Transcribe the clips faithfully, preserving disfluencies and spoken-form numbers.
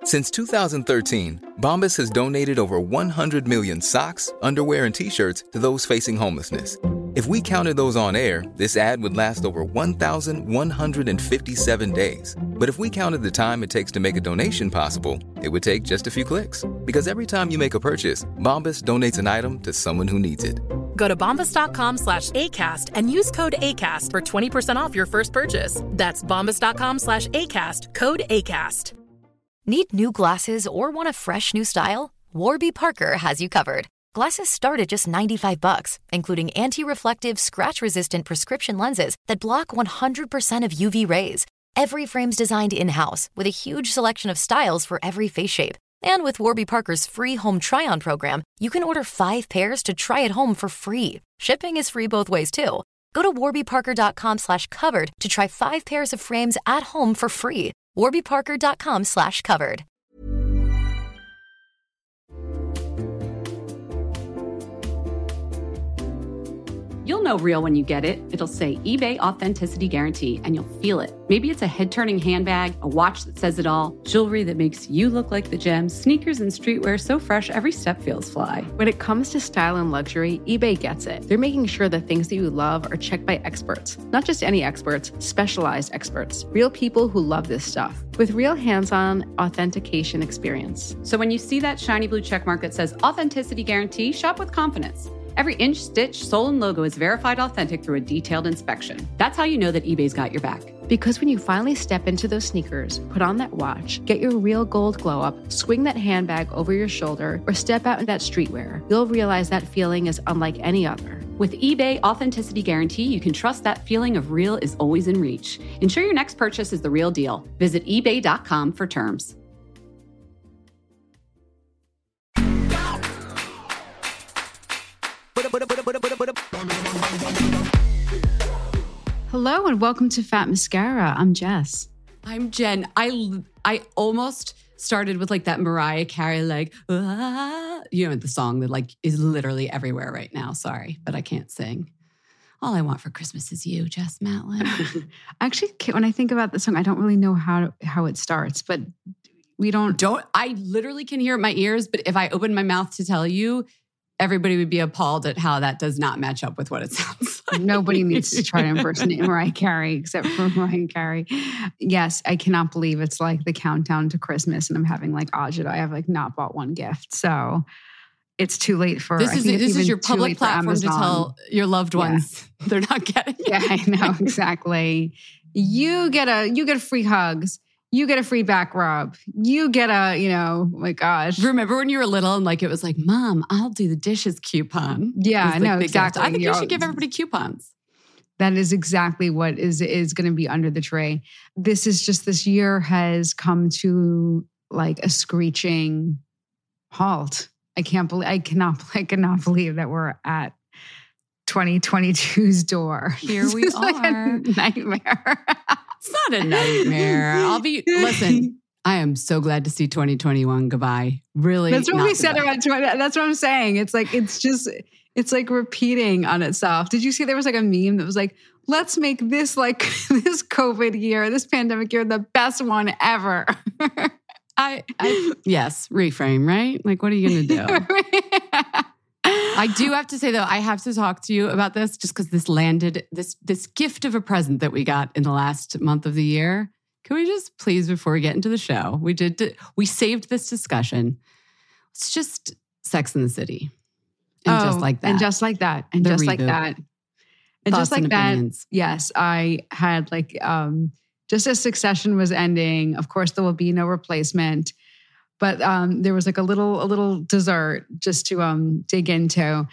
Since two thousand thirteen, Bombas has donated over one hundred million socks, underwear, and T-shirts to those facing homelessness. If we counted those on air, this ad would last over one thousand one hundred fifty-seven days. But if we counted the time it takes to make a donation possible, it would take just a few clicks. Because every time you make a purchase, Bombas donates an item to someone who needs it. Go to bombas.com slash ACAST and use code ACAST for twenty percent off your first purchase. That's bombas.com slash ACAST, code ACAST. Need new glasses or want a fresh new style? Warby Parker has you covered. Glasses start at just ninety-five bucks, including anti-reflective, scratch-resistant prescription lenses that block one hundred percent of U V rays. Every frame's designed in-house with a huge selection of styles for every face shape. And with Warby Parker's free home try-on program, you can order five pairs to try at home for free. Shipping is free both ways, too. Go to warbyparker.com slash covered to try five pairs of frames at home for free. warbyparker.com slash covered. You'll know real when you get it. It'll say eBay Authenticity Guarantee, and you'll feel it. Maybe it's a head-turning handbag, a watch that says it all, jewelry that makes you look like the gems, sneakers and streetwear so fresh every step feels fly. When it comes to style and luxury, eBay gets it. They're making sure the things that you love are checked by experts. Not just any experts, specialized experts. Real people who love this stuff. With real hands-on authentication experience. So when you see that shiny blue checkmark that says Authenticity Guarantee, shop with confidence. Every inch, stitch, sole, and logo is verified authentic through a detailed inspection. That's how you know that eBay's got your back. Because when you finally step into those sneakers, put on that watch, get your real gold glow up, swing that handbag over your shoulder, or step out in that streetwear, you'll realize that feeling is unlike any other. With eBay Authenticity Guarantee, you can trust that feeling of real is always in reach. Ensure your next purchase is the real deal. Visit ebay dot com for terms. Hello and welcome to Fat Mascara. I'm Jess. I'm Jen. I I almost started with like that Mariah Carey, like, ah, you know, the song that like is literally everywhere right now. Sorry, but I can't sing. All I want for Christmas is you, Jess Matlin. Actually, when I think about the song, I don't really know how how it starts, but we don't. Don't I literally can hear it in my ears, but if I open my mouth to tell you, everybody would be appalled at how that does not match up with what it sounds like. Nobody needs to try to impersonate Mariah Carey except for Mariah Carey. Yes, I cannot believe it's like the countdown to Christmas and I'm having like agita. I have like not bought one gift. So it's too late for... This is, this is your public platform to tell your loved ones yeah. they're not getting it. Yeah, I know, exactly. You get a you get free hugs. You get a free back rub. You get a, you know, oh my gosh. Remember when you were little and like it was like, Mom, I'll do the dishes coupon. Yeah, I know, exactly. I think you should give everybody coupons. That is exactly what is is going to be under the tray. This is just, this year has come to like a screeching halt. I can't believe, I cannot, I cannot believe that we're at twenty twenty-two's door. Here we are. Like a nightmare. It's not a nightmare. I'll be, listen, I am so glad to see twenty twenty-one goodbye. Really. That's what we said about twenty. That's what I'm saying. It's like, it's just, it's like repeating on itself. Did you see there was like a meme that was like, let's make this like this COVID year, this pandemic year, the best one ever. I, I, yes, reframe, right? Like, what are you going to do? I do have to say, though, I have to talk to you about this just because this landed, this this gift of a present that we got in the last month of the year. Can we just please, before we get into the show, we did, we saved this discussion. It's just Sex and the City. And oh, just like that. And just like that. And the just reboot. like that. And Thoughts just like and that. opinions. Yes, I had like, um, just as Succession was ending, of course, there will be no replacement. But um, there was like a little, a little dessert just to um, dig into.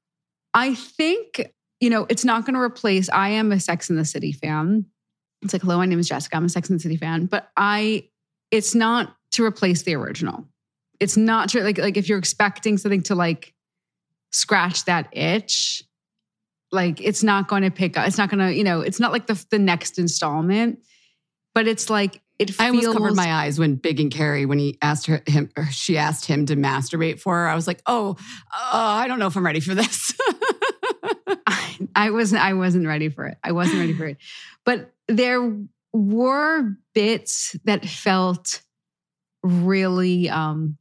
I think, you know, it's not going to replace, I am a Sex and the City fan. It's like, hello, my name is Jessica. I'm a Sex and the City fan. But I, it's not to replace the original. It's not to, like, like if you're expecting something to like scratch that itch, like it's not going to pick up. It's not going to, you know, it's not like the the next installment, but it's like, it feels... I almost covered my eyes when Big and Carrie, when he asked her, him, or she asked him to masturbate for her. I was like, oh, uh, I don't know if I'm ready for this. I, I wasn't, I wasn't ready for it. I wasn't ready for it. But there were bits that felt really, um,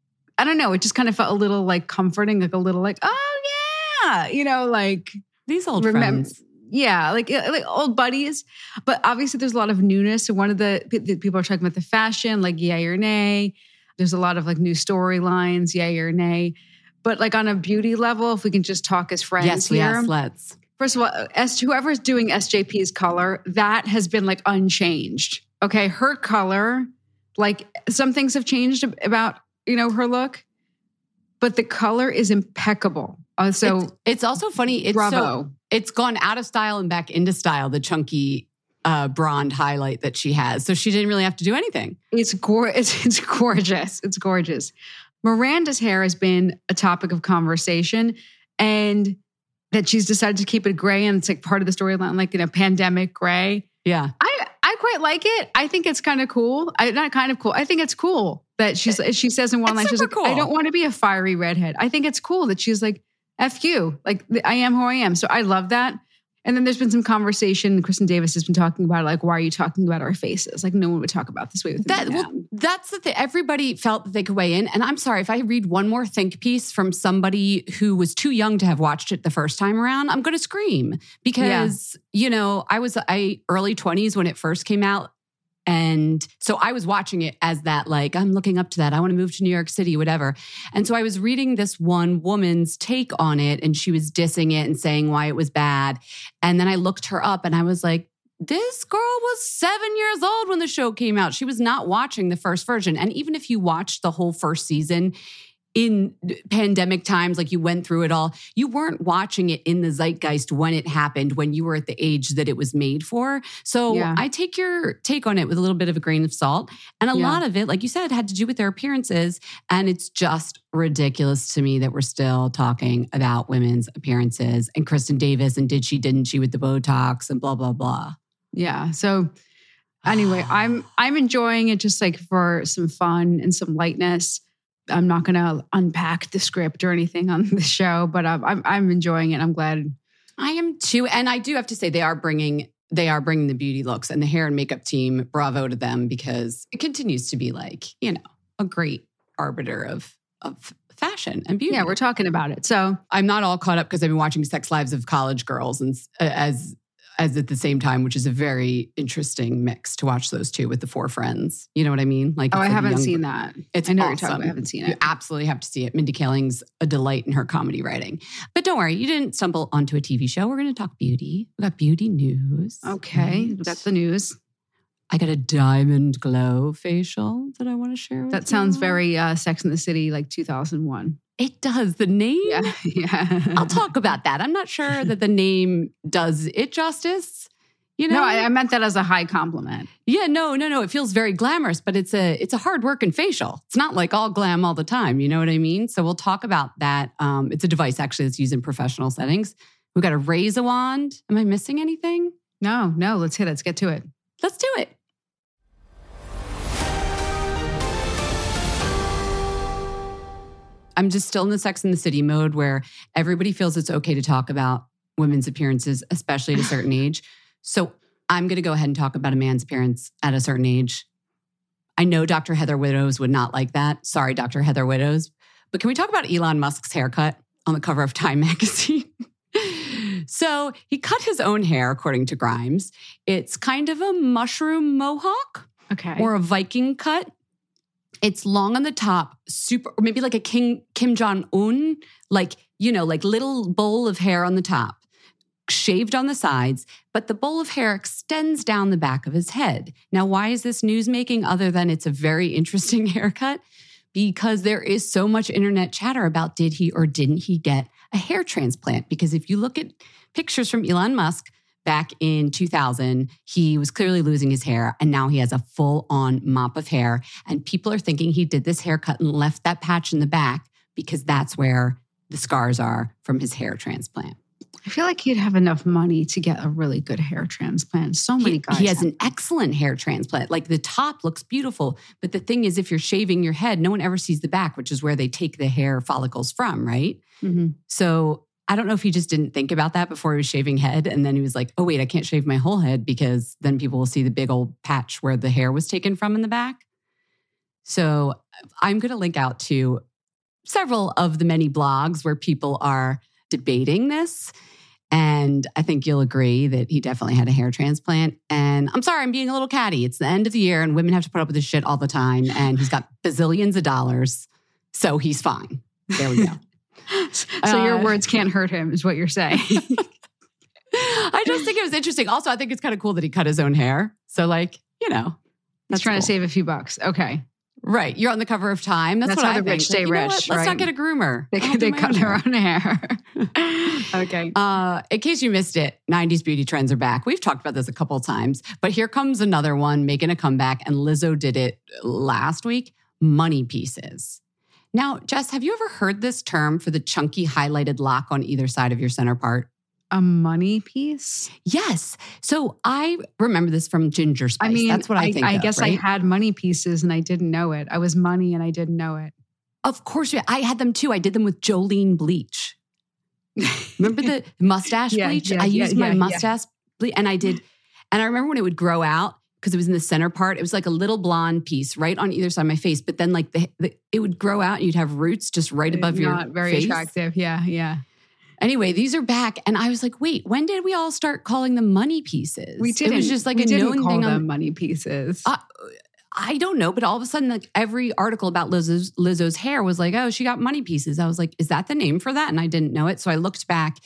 I don't know, it just kind of felt a little like comforting, like a little like, oh yeah, you know, like these old remember, friends. Yeah, like like old buddies. But obviously there's a lot of newness. So one of the, the people are talking about the fashion, like yay or nay. There's a lot of like new storylines, yay or nay. But like on a beauty level, if we can just talk as friends yes, here. Yes, let's. First of all, as whoever's doing S J P's color, that has been like unchanged. Okay, her color, like some things have changed about, you know, her look, but the color is impeccable. Uh, so it's, it's also funny. It's bravo. So, it's gone out of style and back into style, the chunky uh, blonde highlight that she has. So she didn't really have to do anything. It's, go- it's, it's gorgeous. It's gorgeous. Miranda's hair has been a topic of conversation, and that she's decided to keep it gray, and it's like part of the storyline, like, you know, pandemic gray. Yeah. I, I quite like it. I think it's kind of cool. I, not kind of cool. I think it's cool that she's, she says in one it's line, she's like, cool. I don't want to be a fiery redhead. I think it's cool that she's like, F you, like I am who I am. So I love that. And then there's been some conversation. Kristen Davis has been talking about like, why are you talking about our faces? Like no one would talk about this way with that. Well, that's the thing. Everybody felt that they could weigh in. And I'm sorry, if I read one more think piece from somebody who was too young to have watched it the first time around, I'm going to scream because, yeah. you know, I was I early twenties when it first came out. And so I was watching it as that, like, I'm looking up to that. I want to move to New York City, whatever. And so I was reading this one woman's take on it, and she was dissing it and saying why it was bad. And then I looked her up and I was like, this girl was seven years old when the show came out. She was not watching the first version. And even if you watched the whole first season in pandemic times, like you went through it all, you weren't watching it in the zeitgeist when it happened, when you were at the age that it was made for. So yeah. I take your take on it with a little bit of a grain of salt. And a yeah. lot of it, like you said, had to do with their appearances. And it's just ridiculous to me that we're still talking about women's appearances and Kristen Davis and did she, didn't she with the Botox and blah, blah, blah. Yeah. So anyway, I'm I'm enjoying it just like for some fun and some lightness. I'm not going to unpack the script or anything on the show, but I'm, I'm I'm enjoying it. I'm glad. I am too, and I do have to say they are bringing they are bringing the beauty looks, and the hair and makeup team. Bravo to them, because it continues to be like, you know, a great arbiter of of fashion and beauty. Yeah, we're talking about it. So I'm not all caught up because I've been watching Sex Lives of College Girls and uh, as. as at the same time, which is a very interesting mix to watch those two with the four friends. You know what I mean? Like, oh, I like haven't young, seen that. It's I know awesome. you're talking about, I haven't seen it. You absolutely have to see it. Mindy Kaling's a delight in her comedy writing. But don't worry, you didn't stumble onto a T V show. We're going to talk beauty. We got beauty news. Okay, right. That's the news. I got a diamond glow facial that I want to share with that you. Sounds very uh, Sex and the City, like two thousand one. It does. The name? Yeah. yeah. I'll talk about that. I'm not sure that the name does it justice. You know? No, I, I meant that as a high compliment. Yeah, no, no, no. It feels very glamorous, but it's a it's a hard working facial. It's not like all glam all the time. You know what I mean? So we'll talk about that. Um, it's a device actually that's used in professional settings. We've got a razor wand. Am I missing anything? No, no. Let's hit it. Let's get to it. Let's do it. I'm just still in the Sex and the City mode where everybody feels it's okay to talk about women's appearances, especially at a certain age. So I'm going to go ahead and talk about a man's appearance at a certain age. I know Doctor Heather Widdows would not like that. Sorry, Doctor Heather Widdows. But can we talk about Elon Musk's haircut on the cover of Time magazine? So he cut his own hair, according to Grimes. It's kind of a mushroom mohawk. Okay. Or a Viking cut. It's long on the top, super, or maybe like a King Kim Jong-un, like, you know, like little bowl of hair on the top. Shaved on the sides, but the bowl of hair extends down the back of his head. Now, why is this news making other than it's a very interesting haircut? Because there is so much internet chatter about did he or didn't he get a hair transplant? Because if you look at pictures from Elon Musk back in two thousand, he was clearly losing his hair, and now he has a full-on mop of hair. And people are thinking he did this haircut and left that patch in the back because that's where the scars are from his hair transplant. I feel like he'd have enough money to get a really good hair transplant. So many he, guys. He has have. an excellent hair transplant. Like the top looks beautiful. But the thing is, if you're shaving your head, no one ever sees the back, which is where they take the hair follicles from, right? Mm-hmm. So I don't know if he just didn't think about that before he was shaving head. And then he was like, oh, wait, I can't shave my whole head because then people will see the big old patch where the hair was taken from in the back. So I'm going to link out to several of the many blogs where people are debating this. And I think you'll agree that he definitely had a hair transplant. And I'm sorry, I'm being a little catty. It's the end of the year and women have to put up with this shit all the time. And he's got bazillions of dollars. So he's fine. There we go. So uh, your words can't hurt him is what you're saying. I just think it was interesting. Also, I think it's kind of cool that he cut his own hair. So like, you know. He's trying cool. to save a few bucks. Okay. Right. You're on the cover of Time. That's, That's what how I the think. rich stay like, you know rich, what? Let's right? not get a groomer. They, I'll they do my cut own their hair. own hair. Okay. Uh, in case you missed it, nineties beauty trends are back. We've talked about this a couple of times, but here comes another one making a comeback. And Lizzo did it last week. Money pieces. Now, Jess, have you ever heard this term for the chunky highlighted lock on either side of your center part? A money piece? Yes. So I remember this from Ginger Spice. I mean, that's what I, I think I of, guess right? I had money pieces and I didn't know it. I was money and I didn't know it. Of course, I had them too. I did them with Jolene bleach. Remember the mustache Yeah, bleach? yeah, I yeah, used my yeah, yeah. mustache bleach and I did. And I remember when it would grow out because it was in the center part. It was like a little blonde piece right on either side of my face. But then like the, the it would grow out and you'd have roots just right above your Not very face. attractive. Yeah, yeah. Anyway, these are back. And I was like, wait, when did we all start calling them money pieces? We didn't. It was just like we a didn't known call thing them on money pieces. Uh, I don't know, but all of a sudden, like every article about Lizzo's, Lizzo's hair was like, oh, she got money pieces. I was like, is that the name for that? And I didn't know it. So I looked back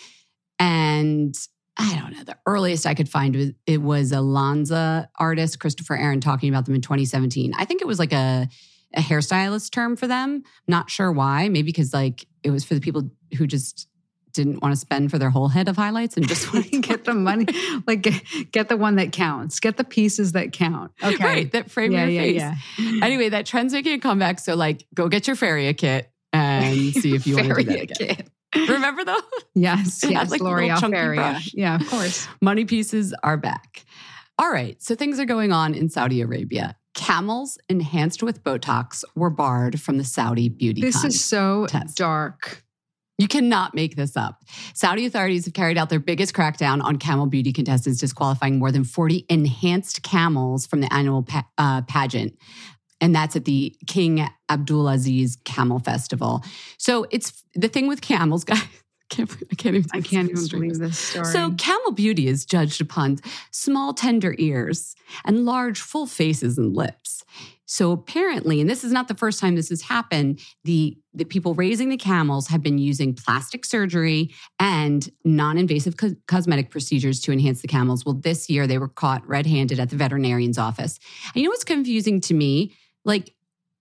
and I don't know, the earliest I could find was, it was a Lanza artist, Christopher Aaron, talking about them in twenty seventeen. I think it was like a, a hairstylist term for them. Not sure why. Maybe because like it was for the people who just didn't want to spend for their whole head of highlights and just want to get the money, like get, get the one that counts. Get the pieces that count. Okay. Right, that frame yeah, your yeah, face. Yeah. Anyway, that trend's making a comeback. So like, go get your Faria kit and see if you want to do that again. Kit. Remember though? Yes, It had, yes, like, L'Oreal little chunky Faria. brush. Yeah, of course. Money pieces are back. All right, so things are going on in Saudi Arabia. Camels enhanced with Botox were barred from the Saudi beauty This contest. is so dark. You cannot make this up. Saudi authorities have carried out their biggest crackdown on camel beauty contestants, disqualifying more than forty enhanced camels from the annual pa- uh, pageant. And that's at the King Abdulaziz Camel Festival. So it's the thing with camels, guys. I can't, I can't even, I can't even believe this story. So camel beauty is judged upon small, tender ears and large, full faces and lips. So apparently, and this is not the first time this has happened, the, the people raising the camels have been using plastic surgery and non-invasive co- cosmetic procedures to enhance the camels. Well, this year they were caught red-handed at the veterinarian's office. And you know what's confusing to me? Like,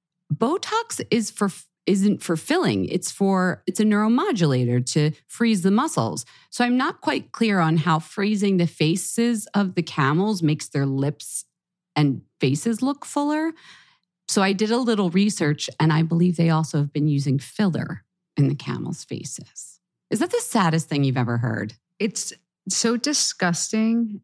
Botox is for isn't for filling. It's for it's a neuromodulator to freeze the muscles. So I'm not quite clear on how freezing the faces of the camels makes their lips and faces look fuller. So I did a little research and I believe they also have been using filler in the camels' faces. Is that the saddest thing you've ever heard? It's so disgusting.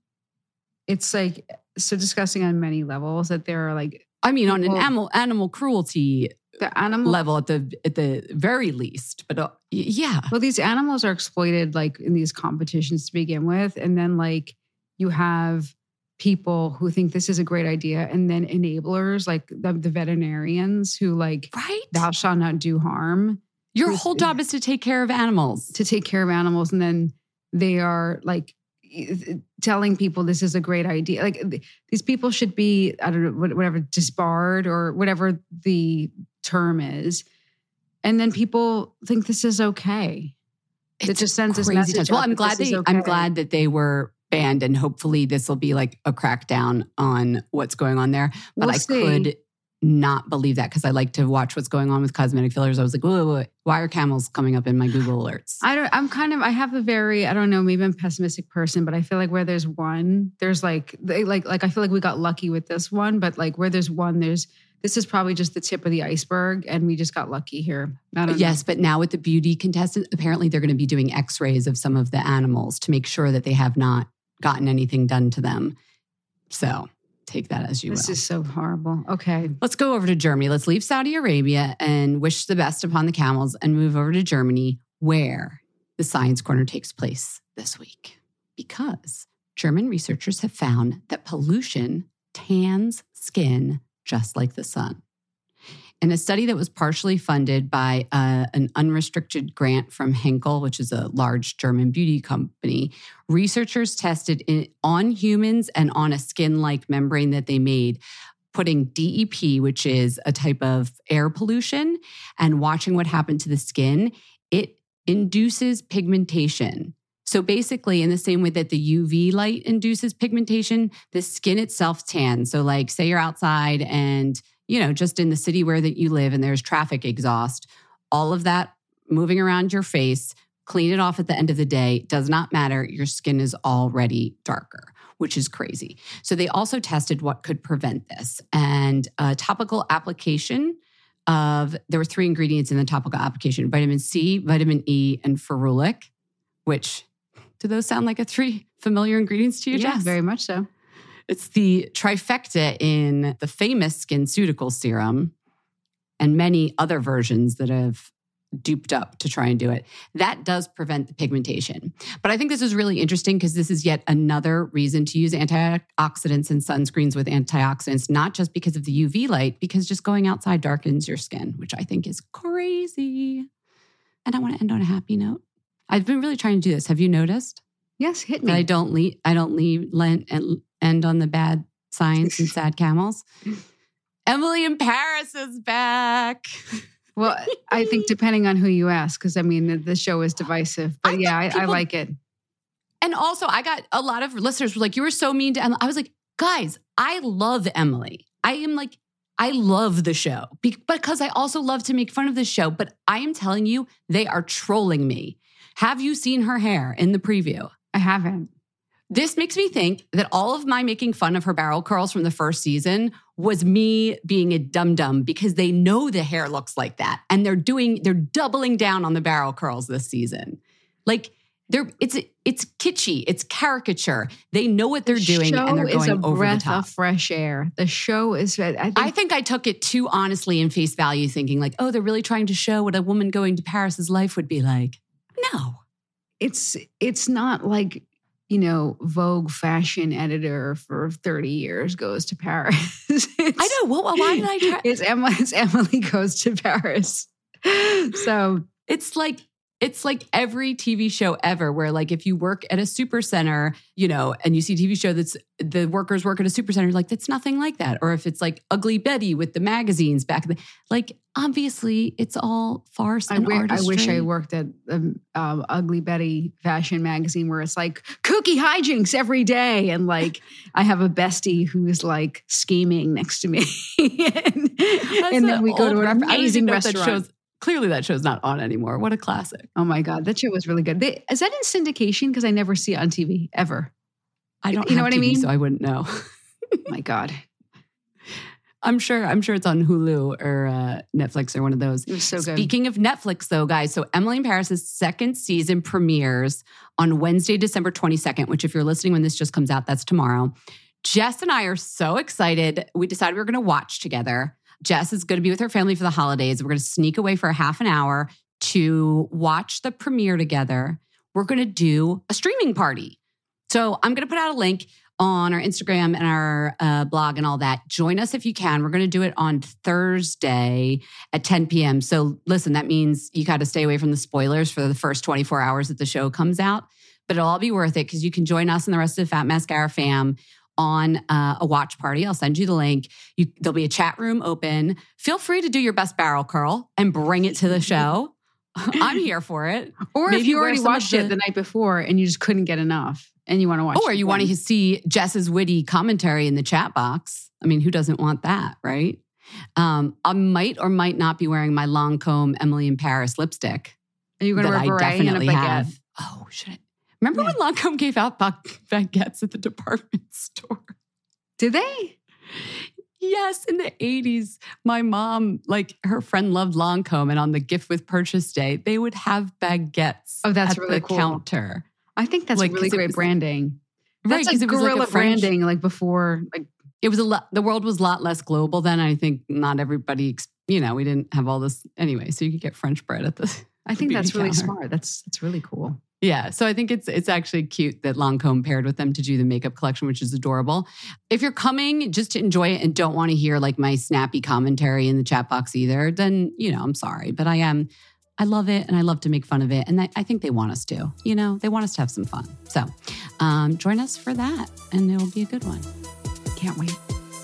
It's like so disgusting on many levels that there are like I mean, on an well, animal animal cruelty the animal level at the at the very least. But uh, yeah. Well, these animals are exploited like in these competitions to begin with. And then like you have people who think this is a great idea and then enablers like the, the veterinarians who like, right? Thou shalt not do harm. Your Who's- whole job is to take care of animals. To take care of animals. And then they are like telling people this is a great idea. Like th- these people should be, I don't know, whatever, disbarred or whatever the term is. And then people think this is okay. It's it just sends this crazy message. times. Well, out I'm that glad this is they okay. I'm glad that they were banned and hopefully this will be like a crackdown on what's going on there. But We'll I see. could not believe that because I like to watch what's going on with cosmetic fillers. I was like, whoa, whoa, whoa, why are camels coming up in my Google alerts? I don't, I'm kind of, I have a very, I don't know, maybe I'm a pessimistic person, but I feel like where there's one, there's like, they like, like, I feel like we got lucky with this one, but like where there's one, there's, this is probably just the tip of the iceberg and we just got lucky here. I don't Yes, know. but now with the beauty contestants, apparently they're going to be doing x-rays of some of the animals to make sure that they have not gotten anything done to them. So take that as you This will. is so horrible. Okay. Let's go over to Germany. Let's leave Saudi Arabia and wish the best upon the camels and move over to Germany, where the Science Corner takes place this week. Because German researchers have found that pollution tans skin just like the sun. in a study that was partially funded by uh, an unrestricted grant from Henkel, which is a large German beauty company, researchers tested it on humans and on a skin-like membrane that they made, putting D E P, which is a type of air pollution, and watching what happened to the skin. It induces pigmentation. So basically, in the same way that the U V light induces pigmentation, the skin itself tans. So like say you're outside and, you know, just in the city where that you live and there's traffic exhaust, all of that moving around your face, clean it off at the end of the day, does not matter. Your skin is already darker, which is crazy. So they also tested what could prevent this. And a topical application of, there were three ingredients in the topical application, vitamin C, vitamin E, and ferulic, which... do those sound like a three familiar ingredients to you, Yeah, Jess? very much so. It's the trifecta in the famous SkinCeutical serum and many other versions that have duped up to try and do it. That does prevent the pigmentation. But I think this is really interesting because this is yet another reason to use antioxidants and sunscreens with antioxidants, not just because of the U V light, because just going outside darkens your skin, which I think is crazy. And I want to end on a happy note. I've been really trying to do this. Have you noticed? Yes, hit me. That I don't leave. I don't leave. Lent and end on the bad science and sad camels. Emily in Paris is back. Well, I think depending on who you ask, because I mean the, the show is divisive. But I yeah, I, people, I like it. And also, I got a lot of listeners were like, "You were so mean to Emily." I was like, "Guys, I love Emily. I am like." I love the show because I also love to make fun of the show. But I am telling you, they are trolling me. Have you seen her hair in the preview? I haven't. This makes me think that all of my making fun of her barrel curls from the first season was me being a dum-dum because they know the hair looks like that. And they're doing, they're doubling down on the barrel curls this season. Like, they're it's it's kitschy, it's caricature. They know what they're doing and they're going over the top. Show is a breath of fresh air. The show is. I think, I think I took it too honestly in face value, thinking like, oh, they're really trying to show what a woman going to Paris's life would be like. No, it's it's not like, you know, Vogue fashion editor for thirty years goes to Paris. I know. Well, why did I try? It's Emily. It's Emily goes to Paris. So it's like. It's like every T V show ever where like if you work at a super center, you know, and you see a T V show that's the workers work at a super center, like that's nothing like that. Or if it's like Ugly Betty with the magazines back then, like obviously it's all farce and I, w- artistry. I wish I worked at the um, Ugly Betty fashion magazine where it's like kooky hijinks every day. And like I have a bestie who's like scheming next to me. and and then we go to an amazing restaurant. Clearly that show's not on anymore. What a classic. Oh my God, that show was really good. They, is that in syndication? Because I never see it on T V, ever. I don't you have know what T V, I mean? so I wouldn't know. Oh my God. I'm sure I'm sure it's on Hulu or uh, Netflix or one of those. It was so good. Speaking of Netflix though, guys, so Emily in Paris' second season premieres on Wednesday, December twenty-second, which if you're listening when this just comes out, that's tomorrow. Jess and I are so excited. We decided we were going to watch together. Jess is going to be with her family for the holidays. We're going to sneak away for a half an hour to watch the premiere together. We're going to do a streaming party. So I'm going to put out a link on our Instagram and our uh, blog and all that. Join us if you can. We're going to do it on Thursday at ten p.m. So listen, that means you got to stay away from the spoilers for the first twenty-four hours that the show comes out. But it'll all be worth it because you can join us and the rest of the Fat Mascara fam on uh, a watch party. I'll send you the link. You, there'll be a chat room open. Feel free to do your best barrel curl and bring it to the show. I'm here for it. Or Maybe if you already watched the, it the night before and you just couldn't get enough and you want to watch or it. Or you want to see Jess's witty commentary in the chat box. I mean, who doesn't want that, right? Um, I might or might not be wearing my Lancome Emily in Paris lipstick. Are you going to wear a beret and a baguette? Have. Oh, should I? Remember yeah. when Lancome gave out baguettes at the department store? Did they? Yes, in the eighties. My mom, like her friend loved Lancome, and on the gift with purchase day, they would have baguettes oh, that's at really the cool. counter. I think that's like, really great was, branding. Right, that's like guerrilla guerrilla like French, branding, like before. Like it was a lot. The world was a lot less global then. I think not everybody, you know, we didn't have all this anyway. So you could get French bread at the. I think the that's really counter. smart. That's that's really cool. Yeah, so I think it's it's actually cute that Lancôme paired with them to do the makeup collection, which is adorable. If you're coming just to enjoy it and don't want to hear like my snappy commentary in the chat box either, then, you know, I'm sorry. But I am, I love it and I love to make fun of it. And I, I think they want us to, you know, they want us to have some fun. So um, join us for that and it'll be a good one. Can't wait.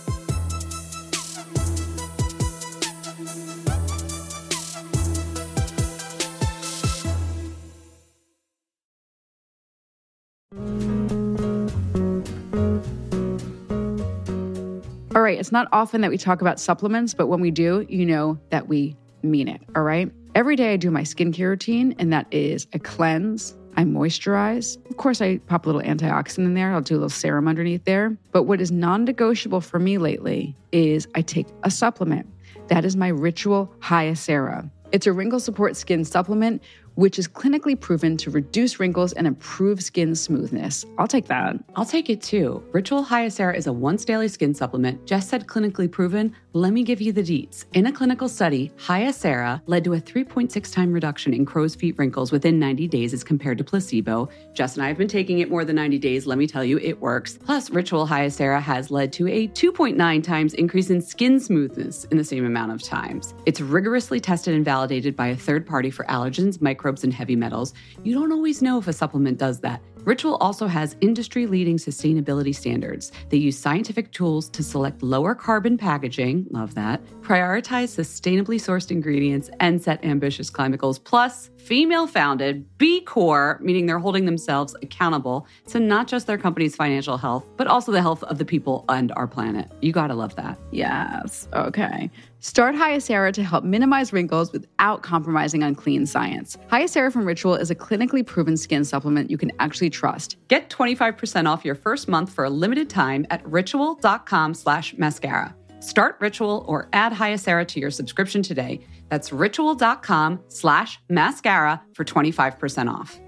All right, it's not often that we talk about supplements, but when we do, you know that we mean it, all right? Every day I do my skincare routine, and that is I cleanse, I moisturize. Of course, I pop a little antioxidant in there. I'll do a little serum underneath there. But what is non-negotiable for me lately is I take a supplement. That is my Ritual Hyacera. It's a wrinkle support skin supplement, which is clinically proven to reduce wrinkles and improve skin smoothness. I'll take that. I'll take it too. Ritual Hyacera is a once daily skin supplement. Jess said clinically proven. Let me give you the deets. In a clinical study, Hyacera led to a three point six time reduction in crow's feet wrinkles within ninety days as compared to placebo. Jess and I have been taking it more than ninety days. Let me tell you, it works. Plus, Ritual Hyacera has led to a two point nine times increase in skin smoothness in the same amount of times. It's rigorously tested and validated by a third party for allergens, microbes, and heavy metals. You don't always know if a supplement does that. Ritual also has industry-leading sustainability standards. They use scientific tools to select lower carbon packaging, love that, prioritize sustainably sourced ingredients, and set ambitious climate goals. Plus, female-founded, B Corp, meaning they're holding themselves accountable to not just their company's financial health, but also the health of the people and our planet. You gotta love that. Yes. Okay. Start Hyacera to help minimize wrinkles without compromising on clean science. Hyacera from Ritual is a clinically proven skin supplement you can actually trust. Get twenty-five percent off your first month for a limited time at ritual.com slash mascara. Start Ritual or add Hyacera to your subscription today. That's ritual.com slash mascara for twenty-five percent off.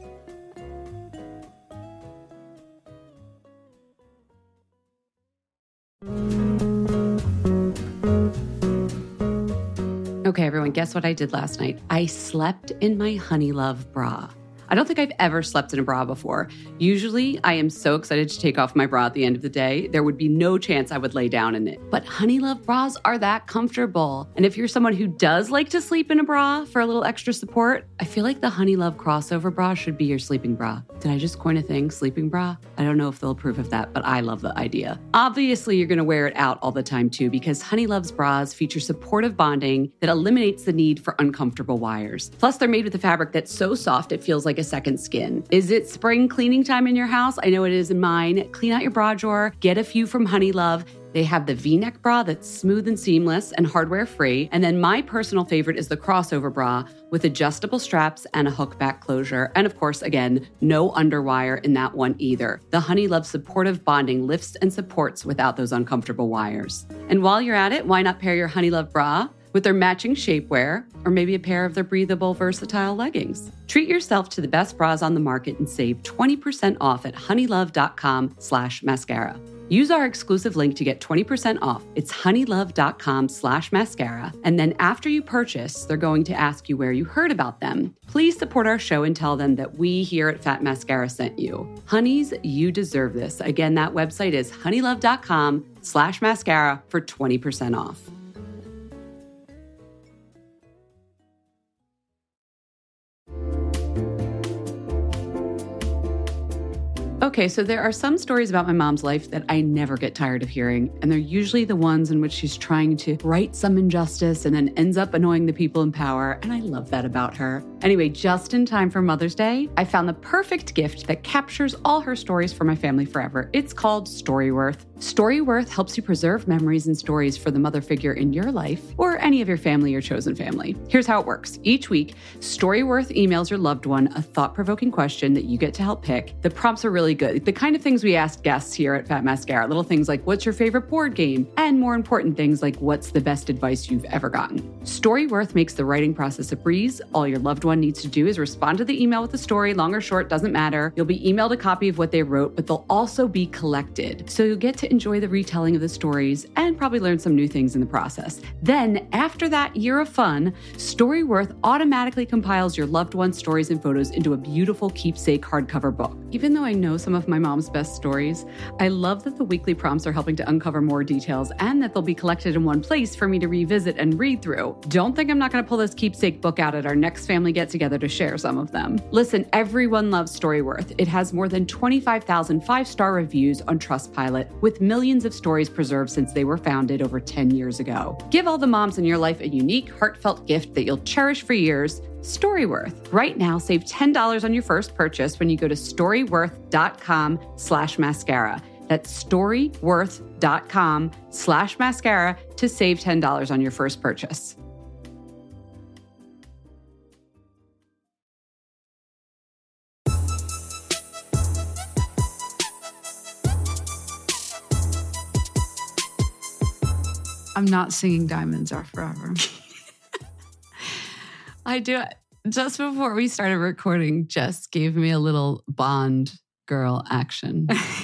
Okay, everyone, guess what I did last night? I slept in my Honeylove bra. I don't think I've ever slept in a bra before. Usually, I am so excited to take off my bra at the end of the day, there would be no chance I would lay down in it. But Honeylove bras are that comfortable. And if you're someone who does like to sleep in a bra for a little extra support, I feel like the Honeylove crossover bra should be your sleeping bra. Did I just coin a thing, sleeping bra? I don't know if they'll approve of that, but I love the idea. Obviously, you're gonna wear it out all the time too, because Honeylove's bras feature supportive bonding that eliminates the need for uncomfortable wires. Plus, they're made with a fabric that's so soft it feels like a second skin. Is it spring cleaning time in your house? I know it is in mine. Clean out your bra drawer, get a few from Honeylove. They have the V-neck bra that's smooth and seamless and hardware-free. And then my personal favorite is the crossover bra with adjustable straps and a hook back closure. And of course, again, no underwire in that one either. The Honeylove supportive bonding lifts and supports without those uncomfortable wires. And while you're at it, why not pair your Honeylove bra with their matching shapewear, or maybe a pair of their breathable, versatile leggings. Treat yourself to the best bras on the market and save twenty percent off at honeylove.com slash mascara. Use our exclusive link to get twenty percent off. It's honeylove.com slash mascara. And then after you purchase, they're going to ask you where you heard about them. Please support our show and tell them that we here at Fat Mascara sent you. Honeys, you deserve this. Again, that website is honeylove.com slash mascara for twenty percent off. Okay, so there are some stories about my mom's life that I never get tired of hearing, and they're usually the ones in which she's trying to right some injustice and then ends up annoying the people in power, and I love that about her. Anyway, just in time for Mother's Day, I found the perfect gift that captures all her stories for my family forever. It's called Storyworth. Storyworth helps you preserve memories and stories for the mother figure in your life or any of your family or chosen family. Here's how it works. Each week, Storyworth emails your loved one a thought-provoking question that you get to help pick. The prompts are really good. The kind of things we ask guests here at Fat Mascara. Little things like, what's your favorite board game? And more important things like, what's the best advice you've ever gotten? Storyworth makes the writing process a breeze. All your loved one needs to do is respond to the email with the story, long or short, doesn't matter. You'll be emailed a copy of what they wrote, but they'll also be collected. So you'll get to enjoy the retelling of the stories and probably learn some new things in the process. Then, after that year of fun, Storyworth automatically compiles your loved one's stories and photos into a beautiful keepsake hardcover book. Even though I know some of my mom's best stories, I love that the weekly prompts are helping to uncover more details and that they'll be collected in one place for me to revisit and read through. Don't think I'm not going to pull this keepsake book out at our next family get-together to share some of them. Listen, everyone loves Storyworth. It has more than twenty-five thousand five-star reviews on Trustpilot, with millions of stories preserved since they were founded over ten years ago. Give all the moms in your life a unique, heartfelt gift that you'll cherish for years. Storyworth. Right now, save ten dollars on your first purchase when you go to storyworth.com slash mascara. That's storyworth.com slash mascara to save ten dollars on your first purchase. I'm not singing Diamonds Are Forever. I do. Just before we started recording, Jess gave me a little Bond girl action.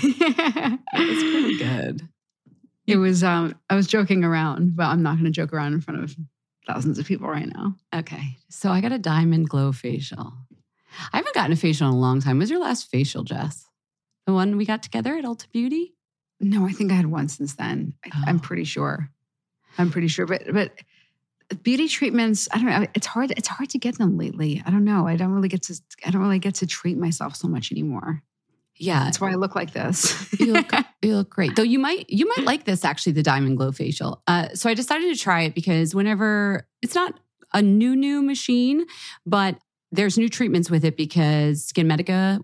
It was pretty good. It was, um, I was joking around, but I'm not going to joke around in front of thousands of people right now. Okay. So I got a Diamond Glow facial. I haven't gotten a facial in a long time. When was your last facial, Jess? The one we got together at Ulta Beauty? No, I think I had one since then. I, Oh. I'm pretty sure. I'm pretty sure. But, but beauty treatments, I don't know. It's hard. It's hard to get them lately. I don't know. I don't really get to, I don't really get to treat myself so much anymore. Yeah. That's why I look like this. you look you look great. Though you might you might like this actually, the Diamond Glow facial. Uh, so I decided to try it because whenever it's not a new new machine, but there's new treatments with it because SkinMedica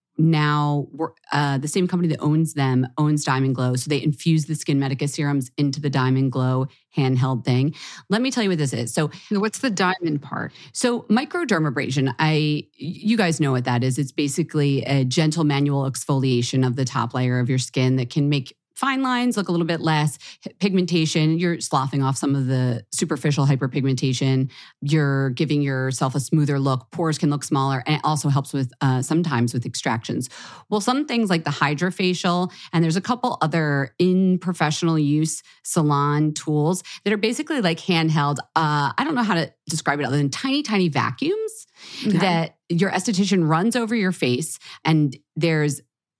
now uh, the same company that owns them owns Diamond Glow, so they infuse the SkinMedica serums into the Diamond Glow handheld thing. Let me tell you what this is. So, what's the diamond part? So, microdermabrasion. I, you guys know what that is. It's basically a gentle manual exfoliation of the top layer of your skin that can make fine lines look a little bit less, pigmentation. You're sloughing off some of the superficial hyperpigmentation. You're giving yourself a smoother look. Pores can look smaller, and it also helps with uh, sometimes with extractions. Well, some things like the HydraFacial, and there's a couple other in professional use salon tools that are basically like handheld. Uh, I don't know how to describe it other than tiny, tiny vacuums okay. that your esthetician runs over your face, and there's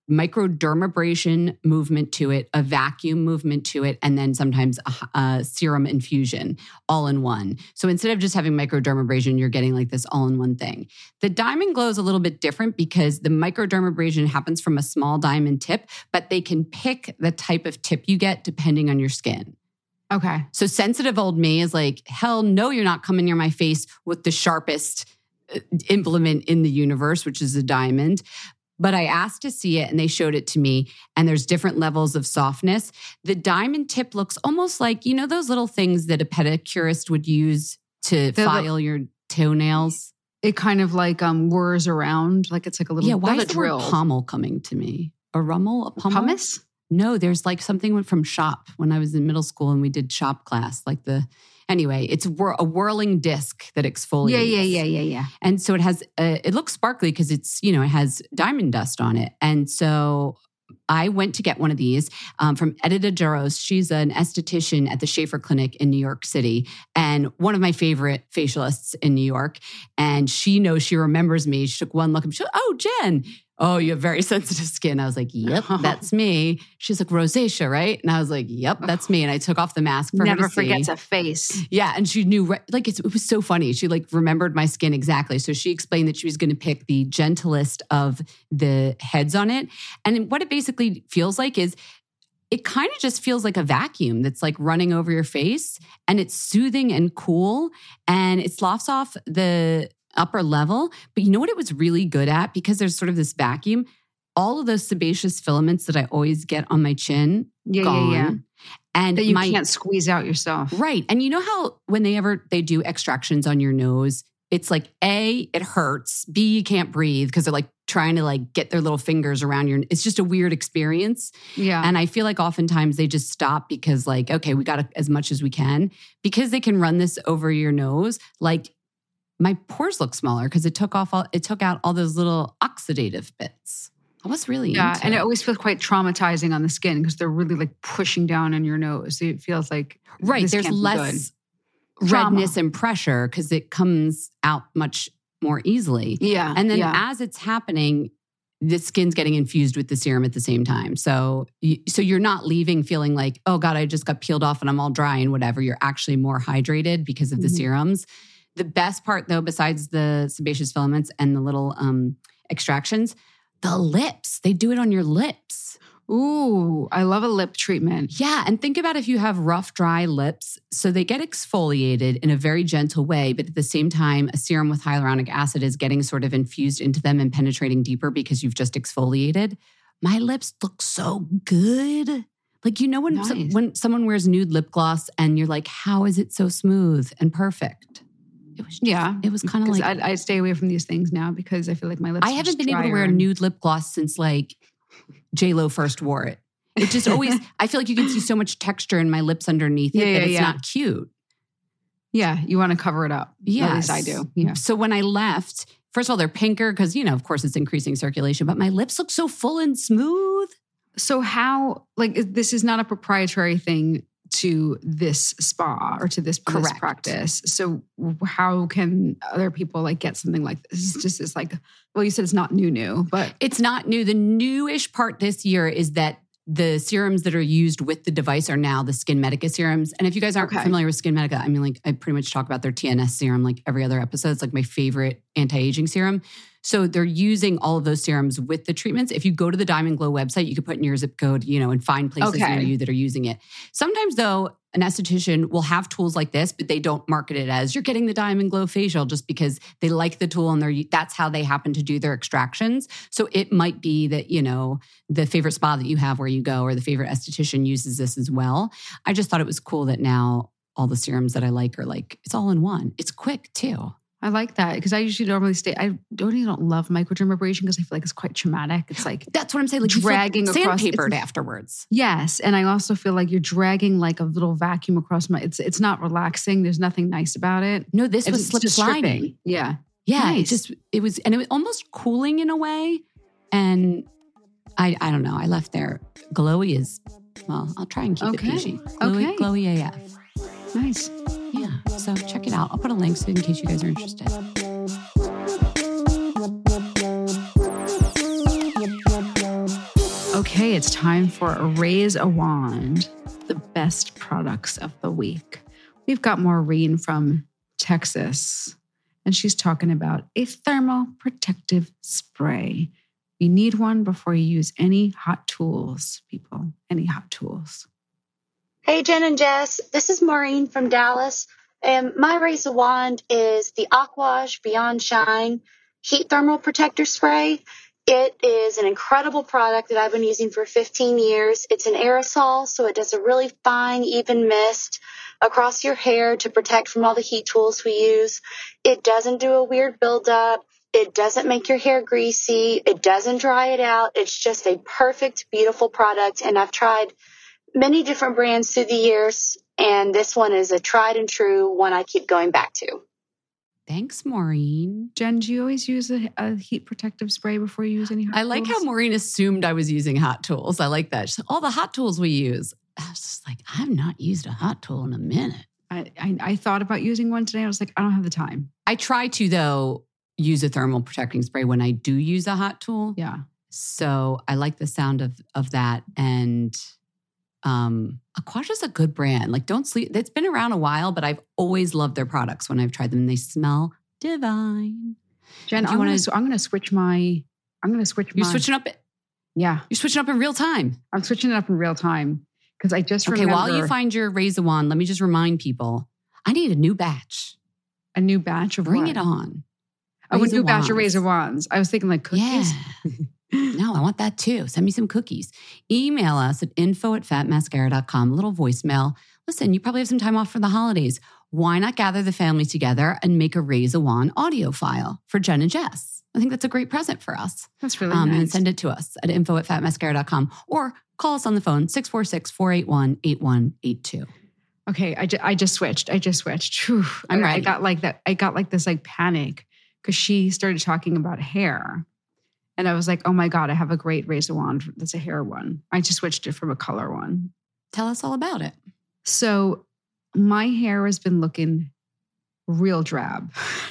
microdermabrasion movement to it, a vacuum movement to it, and then sometimes a, a serum infusion all in one. So instead of just having microdermabrasion, you're getting like this all-in-one thing. The Diamond Glow is a little bit different because the microdermabrasion happens from a small diamond tip, but they can pick the type of tip you get depending on your skin. Okay. So sensitive old me is like, hell no, you're not coming near my face with the sharpest implement in the universe, which is a diamond. But I asked to see it and they showed it to me, and there's different levels of softness. The diamond tip looks almost like, you know, those little things that a pedicurist would use to the, file your toenails. It kind of like um whirs around, like it's like a little, yeah, why is the drill. word pommel coming to me? A rummel? A pommel? Pumice? No, there's like something went from shop when I was in middle school and we did shop class, like the... Anyway, it's a whirling disc that exfoliates. Yeah, yeah, yeah, yeah, yeah. And so it has, a, it looks sparkly because it's, you know, it has diamond dust on it. And so I went to get one of these um, from Edita Jaros. She's an esthetician at the Schaefer Clinic in New York City and one of my favorite facialists in New York. And she knows, she remembers me. She took one look and she said, oh, Jen, oh, you have very sensitive skin. I was like, yep, that's me. She's like, rosacea, right? And I was like, yep, that's me. And I took off the mask for Never her to see. Never forgets a face. Yeah. And she knew, like, it's, it was so funny. She like remembered my skin exactly. So she explained that she was going to pick the gentlest of the heads on it. And what it basically feels like is it kind of just feels like a vacuum that's like running over your face, and it's soothing and cool, and it sloughs off the upper level. But you know what it was really good at? Because there's sort of this vacuum, all of those sebaceous filaments that I always get on my chin, yeah, gone. Yeah, yeah. And that you my, can't squeeze out yourself. Right. And you know how when they ever, they do extractions on your nose, it's like, A, it hurts. B, you can't breathe because they're like trying to like get their little fingers around your, it's just a weird experience. Yeah. And I feel like oftentimes they just stop because like, okay, we got as much as we can. Because they can run this over your nose, like my pores look smaller because it took off all, it took out all those little oxidative bits. I was really yeah, into and it. it always feels quite traumatizing on the skin because they're really like pushing down on your nose. So it feels like right. this There's can't be less good. redness Trauma. and pressure because it comes out much more easily. Yeah, And then yeah. as it's happening, the skin's getting infused with the serum at the same time. So, you, so you're not leaving feeling like, oh God, I just got peeled off and I'm all dry and whatever. You're actually more hydrated because of the Mhm. serums. The best part though, besides the sebaceous filaments and the little um, extractions, the lips. They do it on your lips. Ooh, I love a lip treatment. Yeah. And think about if you have rough, dry lips. So they get exfoliated in a very gentle way, but at the same time, a serum with hyaluronic acid is getting sort of infused into them and penetrating deeper because you've just exfoliated. My lips look so good. Like, you know, when, Nice. some, when someone wears nude lip gloss and you're like, how is it so smooth and perfect? It was, Yeah. it was kind of 'Cause like, I, I stay away from these things now because I feel like my lips I are haven't just been able to drier wear a and- nude lip gloss since like J-Lo first wore it. It just always, I feel like you can see so much texture in my lips underneath it Yeah, that yeah, it's yeah. not cute. Yeah, you want to cover it up. Yes. At least I do. Yeah. So when I left, first of all, they're pinker because, you know, of course it's increasing circulation, but my lips look so full and smooth. So how, like, this is not a proprietary thing to this spa or to this, this Correct. practice. So how can other people like get something like this? It's just is like, well, you said it's not new, new, but It's not new. The newish part this year is that the serums that are used with the device are now the Skin Medica serums. And if you guys aren't Okay. familiar with Skin Medica, I mean, like I pretty much talk about their T N S serum like every other episode. It's like my favorite anti-aging serum. So they're using all of those serums with the treatments. If you go to the Diamond Glow website, you can put in your zip code, you know, and find places Okay. near you that are using it. Sometimes though, an esthetician will have tools like this, but they don't market it as you're getting the Diamond Glow facial just because they like the tool and they're that's how they happen to do their extractions. So it might be that, you know, the favorite spa that you have where you go or the favorite esthetician uses this as well. I just thought it was cool that now all the serums that I like are like, it's all in one. It's quick too. I like that because I usually normally stay, I don't even don't love microdermabrasion because I feel like it's quite traumatic. It's like, That's what I'm saying. Like you feel Dragging across- sandpapered it's- afterwards. yes. And I also feel like you're dragging like a little vacuum across my, it's it's not relaxing. There's nothing nice about it. No, this was It's slip just sliding. stripping. Yeah. Yeah, it Nice. just it was, and it was almost cooling in a way. And I I don't know. I left there glowy as well. I'll try and keep Okay. it P G. Glowy, Okay. glowy A F. Nice. Yeah. So check it out. I'll put a link so in case you guys are interested. Okay, it's time for Raise a Wand, the best products of the week. We've got Maureen from Texas, and she's talking about a thermal protective spray. You need one before you use any hot tools, people, any hot tools. Hey, Jen and Jess. This is Maureen from Dallas. And my Raise a Wand is the Aquage Beyond Shine Heat Thermal Protector Spray. It is an incredible product that I've been using for fifteen years. It's an aerosol, so it does a really fine, even mist across your hair to protect from all the heat tools we use. It doesn't do a weird buildup. It doesn't make your hair greasy. It doesn't dry it out. It's just a perfect, beautiful product. And I've tried many different brands through the years, and this one is a tried and true one I keep going back to. Thanks, Maureen. Jen, do you always use a, a heat protective spray before you use any hot I like how tools? Maureen assumed I was using hot tools. I like that. She's like, all the hot tools we use. I was just like, I've not used a hot tool in a minute. I, I, I thought about using one today. I was like, I don't have the time. I try to, though, use a thermal protecting spray when I do use a hot tool. Yeah. So I like the sound of of that. And um, Aquage is a good brand. Like, don't sleep. It's been around a while, but I've always loved their products when I've tried them. They smell divine. Jen, If you I'm wanna- going to I'm going to switch my I'm going to switch You're my switching up. Yeah, You're switching up in real time. I'm switching it up in real time because I just Okay. remember While you find your Raise a Wand, let me just remind people: I need a new batch. a new batch of Bring what? it on. Oh, a Raise a new batch of Wands. razor wands. I was thinking like cookies. Yeah. No, I want that too. Send me some cookies. Email us at info at fatmascara dot com. A little voicemail. Listen, you probably have some time off for the holidays. why not gather the family together and make a Raise a Wand audio file for Jen and Jess? I think that's a great present for us. That's really um, nice. And send it to us at info at fat mascara dot com or call us on the phone, six four six, four eight one, eight one eight two. Okay, I, ju- I just switched. I just switched. Whew. I'm I, ready. I got like that. I got like this like panic because she started talking about hair. And I was like, oh my God, I have a great razor wand that's a hair one. I just switched it from a color one. Tell us all about it. So my hair has been looking real drab,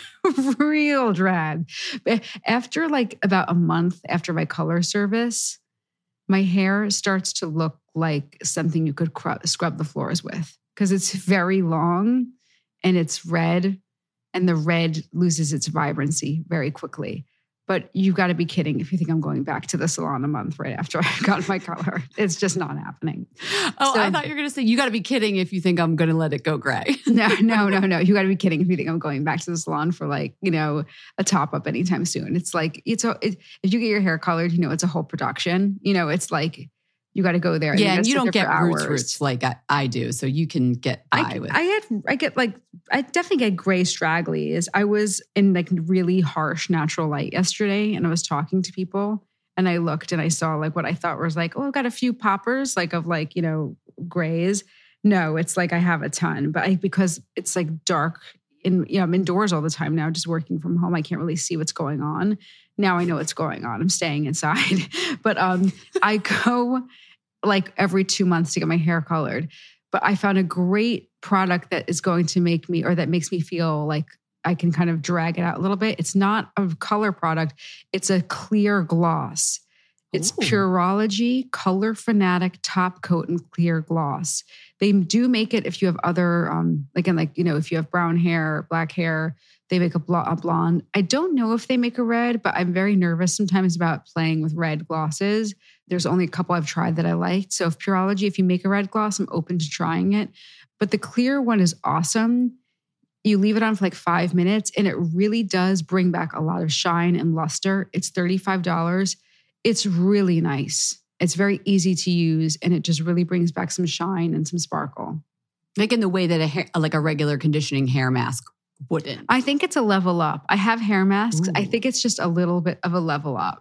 real drab. After like about a month after my color service, my hair starts to look like something you could cr- scrub the floors with because it's very long and it's red and the red loses its vibrancy very quickly. But you've got to be kidding if you think I'm going back to the salon a month right after I got my color. It's just not happening. Oh, So- I thought you were going to say, you got to be kidding if you think I'm going to let it go gray. No, no, no, no. You got to be kidding if you think I'm going back to the salon for like, you know, a top up anytime soon. It's like, it's a, it, if you get your hair colored, you know, it's a whole production. You know, it's like, you got to go there. Yeah, gotta and you sit don't there get for roots hours. roots like I, I do. So you can get by I, with I had, I get like, I definitely get gray stragglies. I was in like really harsh natural light yesterday and I was talking to people and I looked and I saw like what I thought was like, oh, I've got a few poppers like of like, you know, grays. No, it's like I have a ton, but I, because it's like dark in, you know, I'm indoors all the time now, just working from home. I can't really see what's going on. Now I know what's going on. I'm staying inside, but um, I go like every two months to get my hair colored. But I found a great product that is going to make me, or that makes me feel like I can kind of drag it out a little bit. It's not a color product. It's a clear gloss. It's Ooh. Pureology Color Fanatic Top Coat and Clear Gloss. They do make it if you have other, um, again, like, you know, if you have brown hair, black hair, they make a, bl- a blonde. I don't know if they make a red, but I'm very nervous sometimes about playing with red glosses. There's only a couple I've tried that I liked. So if Pureology, if you make a red gloss, I'm open to trying it. But the clear one is awesome. You leave it on for like five minutes and it really does bring back a lot of shine and luster. It's thirty-five dollars. It's really nice. It's very easy to use and it just really brings back some shine and some sparkle. like in the way that a hair, like a regular conditioning hair mask wouldn't. I think it's a level up. I have hair masks. Ooh. I think it's just a little bit of a level up.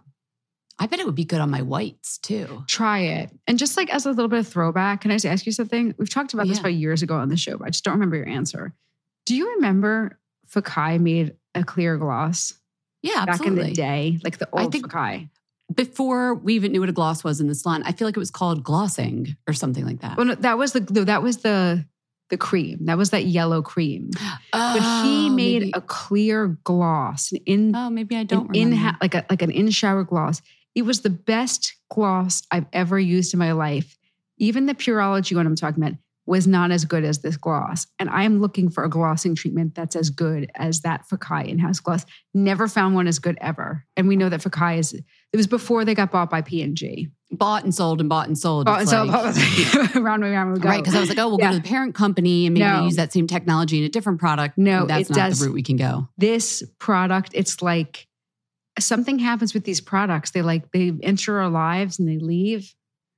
I bet it would be good on my whites too. Try it. And just like as a little bit of throwback, can I just ask you something? We've talked about this Yeah. about years ago on the show, but I just don't remember your answer. Do you remember Fekkai made a clear gloss Yeah, back absolutely. in the day? Like the I old think- Fekkai. Before we even knew what a gloss was in the salon, I feel like it was called glossing or something like that. Well, no, that was the no, that was the the cream. That was that yellow cream. But he Oh, made maybe- a clear gloss, an in Oh, maybe I don't an in remember. like a like an in shower gloss. It was the best gloss I've ever used in my life. Even the Pureology one I'm talking about was not as good as this gloss. And I am looking for a glossing treatment that's as good as that Fekkai in-house gloss. Never found one as good ever. And we know that Fekkai is, it was before they got bought by P and G. Bought and sold and bought and sold. Bought and It's sold, like- bought and sold. round and round we go. Right, because I was like, oh, we'll Yeah. go to the parent company and maybe No. use that same technology in a different product. No, that's it not does- the route we can go. This product, it's like something happens with these products. They like, they enter our lives and they leave.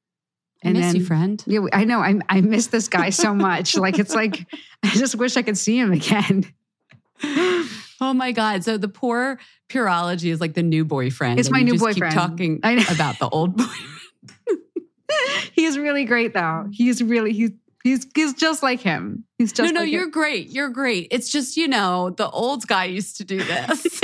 I miss you, friend. Yeah, I know. I I miss this guy so much. Like it's like I just wish I could see him again. Oh my God. So the poor Pureology is like the new boyfriend. It's and my you new just boyfriend. Keep talking I know. about the old boyfriend. He's really great though. He's really he's he's he's just like him. He's just no, no, like you're him. great. You're great. It's just, you know, the old guy used to do this.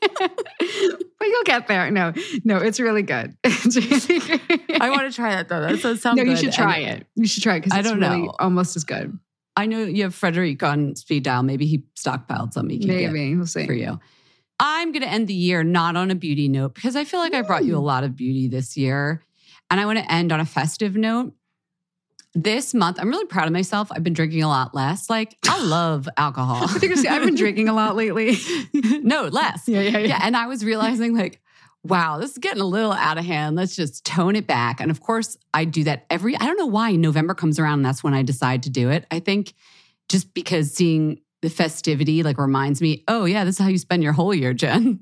But you'll get there. No, no, it's really good. It's really great. I want to try that though. That does sound No, good. you should try And it. You should try it because I it's don't really know. almost as good. I know you have Frederic on speed dial. Maybe he stockpiled some he can get Maybe we'll see. for you. I'm going to end the year not on a beauty note because I feel like I brought you a lot of beauty this year. And I want to end on a festive note. This month, I'm really proud of myself. I've been drinking a lot less. Like, I love alcohol. I think you're saying, I've been drinking a lot lately. No, less. Yeah, yeah, yeah. Yeah, and I was realizing like, wow, this is getting a little out of hand. Let's just tone it back. And of course, I do that every, I don't know why November comes around and that's when I decide to do it. I think just because seeing the festivity like reminds me, oh yeah, this is how you spend your whole year, Jen.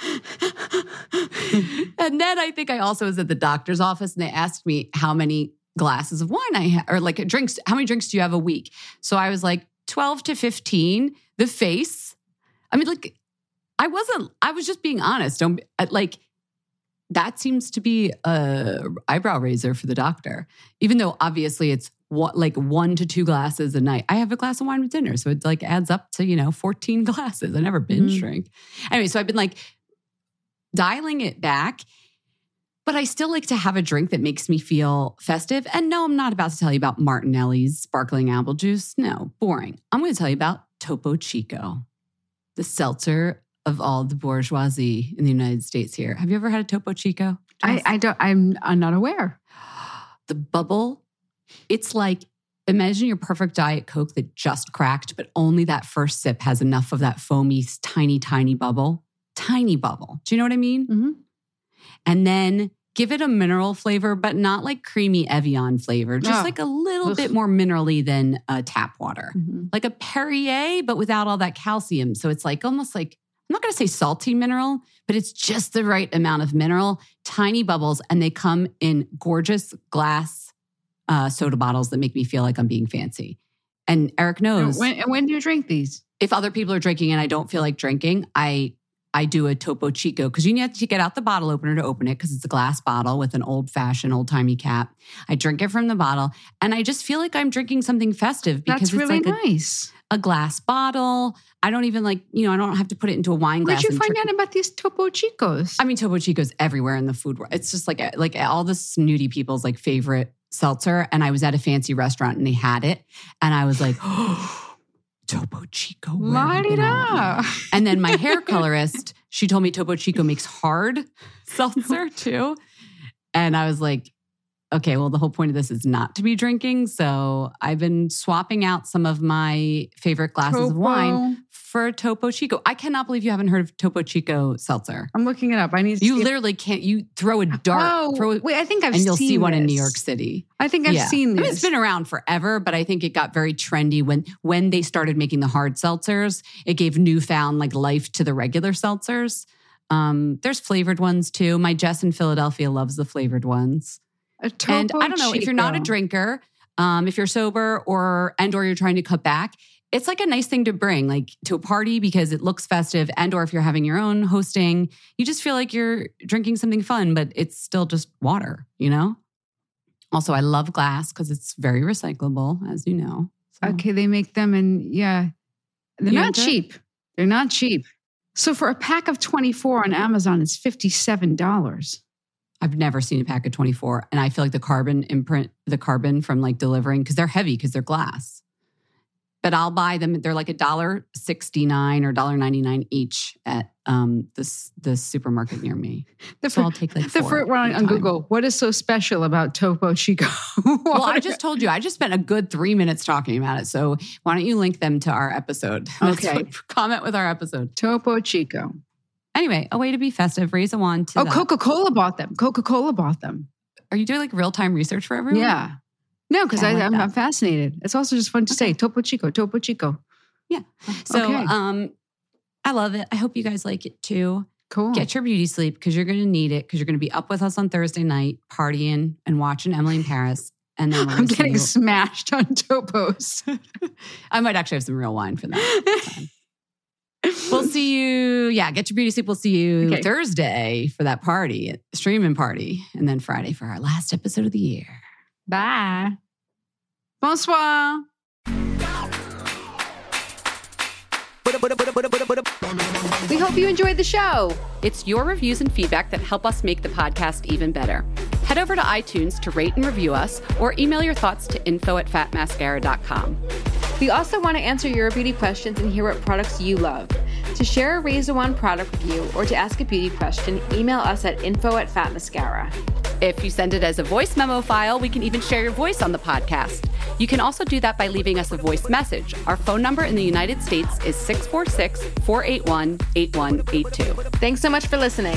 And then I think I also was at the doctor's office and they asked me how many glasses of wine I ha- or like drinks. How many drinks do you have a week? So I was like twelve to fifteen. The face. I mean, like, I wasn't, I was just being honest. Don't like, that seems to be a eyebrow raiser for the doctor, even though obviously it's what, like one to two glasses a night. I have a glass of wine with dinner. So it like adds up to, you know, fourteen glasses. I never binge mm-hmm. drink. Anyway, so I've been like dialing it back, but I still like to have a drink that makes me feel festive. And no, I'm not about to tell you about Martinelli's sparkling apple juice. No, boring. I'm going to tell you about Topo Chico, the seltzer of all the bourgeoisie in the United States here. Have you ever had a Topo Chico? I, I don't, I'm, I'm not aware. The bubble, it's like, imagine your perfect Diet Coke that just cracked, but only that first sip has enough of that foamy, tiny, tiny bubble. Tiny bubble. Do you know what I mean? Mm-hmm. And then give it a mineral flavor, but not like creamy Evian flavor. Just oh. like a little Ugh. bit more minerally than uh, tap water. Mm-hmm. Like a Perrier, but without all that calcium. So it's like almost like, I'm not going to say salty mineral, but it's just the right amount of mineral, tiny bubbles, and they come in gorgeous glass uh, soda bottles that make me feel like I'm being fancy. And Eric knows. When, when do you drink these? If other people are drinking and I don't feel like drinking, I I do a Topo Chico because you need to get out the bottle opener to open it because it's a glass bottle with an old-fashioned, old-timey cap. I drink it from the bottle, and I just feel like I'm drinking something festive because That's really it's like nice. A, a glass bottle. I don't even like, you know, I don't have to put it into a wine glass. Where'd you find trick- out about these Topo Chicos? I mean, Topo Chico's everywhere in the food world. It's just like like all the snooty people's like favorite seltzer. And I was at a fancy restaurant and they had it, and I was like, oh. Topo Chico. La-di-da. And then my hair colorist, she told me Topo Chico makes hard seltzer too. And I was like, okay, well, the whole point of this is not to be drinking. So I've been swapping out some of my favorite glasses Topo. of wine for Topo Chico. I cannot believe you haven't heard of Topo Chico seltzer. I'm looking it up. I need to You see literally it. can't, you throw a dart. Oh, throw a, wait, I think I've and seen you'll see one this. in New York City. I think I've yeah. seen this. I mean, it's been around forever, but I think it got very trendy when when they started making the hard seltzers. It gave newfound like life to the regular seltzers. Um, there's flavored ones too. My Jess in Philadelphia loves the flavored ones. A Topo and I don't know, Chico. if you're not a drinker, um, if you're sober or and or you're trying to cut back, it's like a nice thing to bring like to a party because it looks festive, and or if you're having your own hosting, you just feel like you're drinking something fun, but it's still just water, you know? Also, I love glass because it's very recyclable, as you know. So. Okay, they make them and yeah, they're You not into it? cheap. They're not cheap. So for a pack of twenty-four on Amazon, it's fifty-seven dollars. I've never seen a pack of twenty-four, and I feel like the carbon imprint, the carbon from like delivering, because they're heavy because they're glass. But I'll buy them. They're like a dollar sixty-nine or a dollar ninety-nine each at um this this supermarket near me. The so fr- I'll take like the four fruit one at a on time. Google. What is so special about Topo Chico? Well, I just told you. I just spent a good three minutes talking about it. So why don't you link them to our episode? That's Okay. what- comment with our episode. Topo Chico. Anyway, a way to be festive. Raise a wand to Oh, that. Coca-Cola bought them. Coca-Cola bought them. Are you doing like real time research for everyone? Yeah. No, because Okay, I I like I'm, that. I'm fascinated. It's also just fun to say Topo Chico, Topo Chico. Yeah. So Okay. um, I love it. I hope you guys like it too. Cool. Get your beauty sleep because you're going to need it because you're going to be up with us on Thursday night partying and watching Emily in Paris. And then we're I'm gonna see getting you- smashed on Topos. I might actually have some real wine for that. We'll see you. Yeah, get your beauty sleep. We'll see you Okay. Thursday for that party, streaming party, and then Friday for our last episode of the year. Bye. Bonsoir. We hope you enjoyed the show. It's your reviews and feedback that help us make the podcast even better. Head over to iTunes to rate and review us or email your thoughts to info at fat mascara dot com. We also want to answer your beauty questions and hear what products you love. To share a Raise a Wand product review or to ask a beauty question, email us at info at fat mascara. If you send it as a voice memo file, we can even share your voice on the podcast. You can also do that by leaving us a voice message. Our phone number in the United States is six four six, four eight one, eight one eight two. Thanks so much for listening.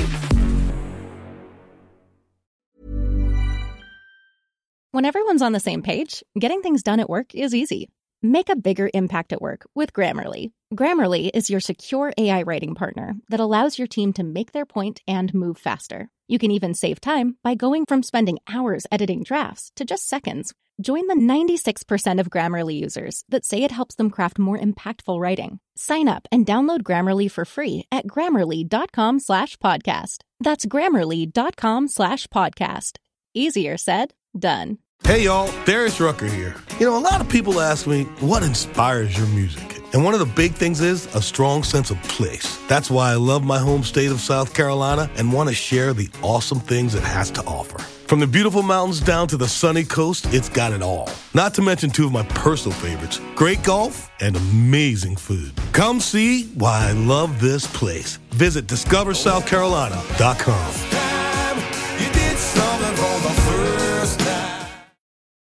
When everyone's on the same page, getting things done at work is easy. Make a bigger impact at work with Grammarly. Grammarly is your secure A I writing partner that allows your team to make their point and move faster. You can even save time by going from spending hours editing drafts to just seconds. Join the ninety-six percent of Grammarly users that say it helps them craft more impactful writing. Sign up and download Grammarly for free at grammarly.com slash podcast. That's grammarly.com slash podcast. Easier said, done. Hey, y'all, Darius Rucker here. You know, a lot of people ask me, what inspires your music? And one of the big things is a strong sense of place. That's why I love my home state of South Carolina and want to share the awesome things it has to offer. From the beautiful mountains down to the sunny coast, it's got it all. Not to mention two of my personal favorites, great golf and amazing food. Come see why I love this place. Visit discover south carolina dot com.